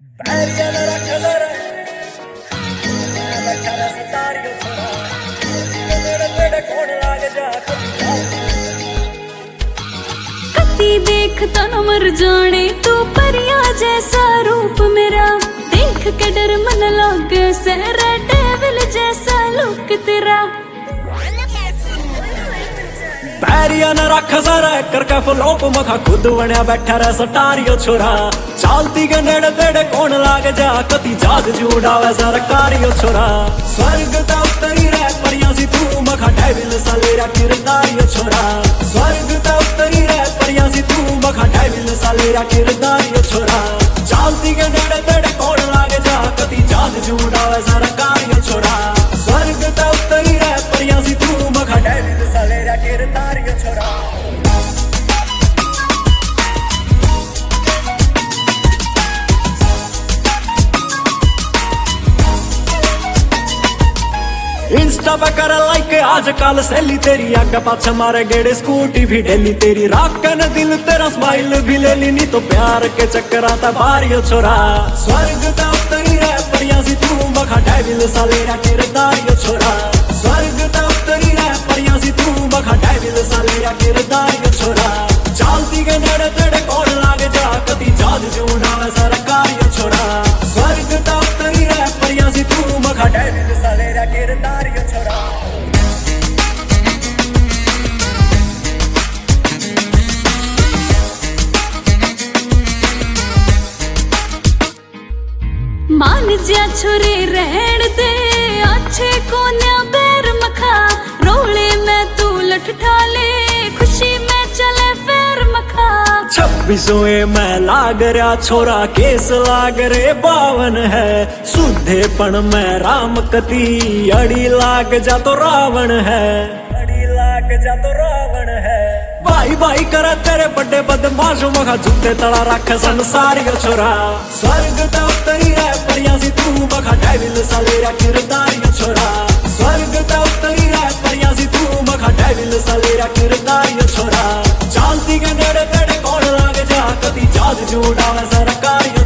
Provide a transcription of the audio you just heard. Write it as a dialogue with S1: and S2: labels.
S1: कती देखता न मर जाने तू परिया जैसा रूप मेरा, देख के डर मन लागे सहरा डेविल जैसा लुक तेरा।
S2: पैरिया न रख जरा करके फ्लोप मखा खुद बनया बैठा रह सटारियो छोरा, चालती के नेड़े तेड़े कौन लाग जा कती जाग जुड़ावे सरकारियो छोरा। स्वर्ग दा उतरी रह परिया सी तू मखा डेविल सा लेरा किरदारियो छोरा, स्वर्ग दा उतरी रह परिया सी तू मखा डेविल सा लेरा किरदारियो छोरा। चालती के नेड़े तेड़े कौन लाग जा कती जाग जुड़ावे सरकारियो छोरा, स्वर्ग दा उतरी रह परिया सी तू मखा डेविल सा लेरा किरदारियो छोरा। इंस्टा पे कर लाइक आजकल सैली तेरी आगे पाछे मारे गेड़े स्कूटी भी डेली तेरी राख न दिल तेरा स्माइल भी ले ली नहीं तो प्यार के चक्कर आता बारियो छोरा। स्वर्ग दा उतरी रह परिया सी तू मखा डेविल सा लेरा किरदारियो छोरा, स्वर्ग दा उतरी रह परिया सी तू मखा डेविल सा लेरा किरदारियो छोरा। चालती के नेड़े तेड़े कौन लाग जा कती जाग जुड़ावे सरकारियो छोरा, स्वर्ग दा उतरी रह परिया सी तू मखा डेविल सा लेरा किरदारियो छोरा।
S1: मान जा छुरी रहन दे अच्छे कोन्या पैर मखा, रोले में तू लठठा ले खुशी में चले पैर मखा।
S2: 26 में लाग रहा छोरा केस लाग रे 52 है, सुधेपन में राम कती अड़ी लाग जा तो रावण है, अड़ी लाग जा तो रावण है। भाई भाई कर तेरे बड़े बदमाशों मखा जूते तड़ा रख संसारियो छोरा। स्वर्ग दा उतरी रह परिया सी तू मखा डेविल सा लेरा किरदारियो छोरा, स्वर्ग दा उतरी रह परिया सी तू मखा डेविल सा लेरा किरदारियो छोरा। चालती के नेड़े तेड़े कौन लाग जा कती जाग जुड़ावे सरकारियो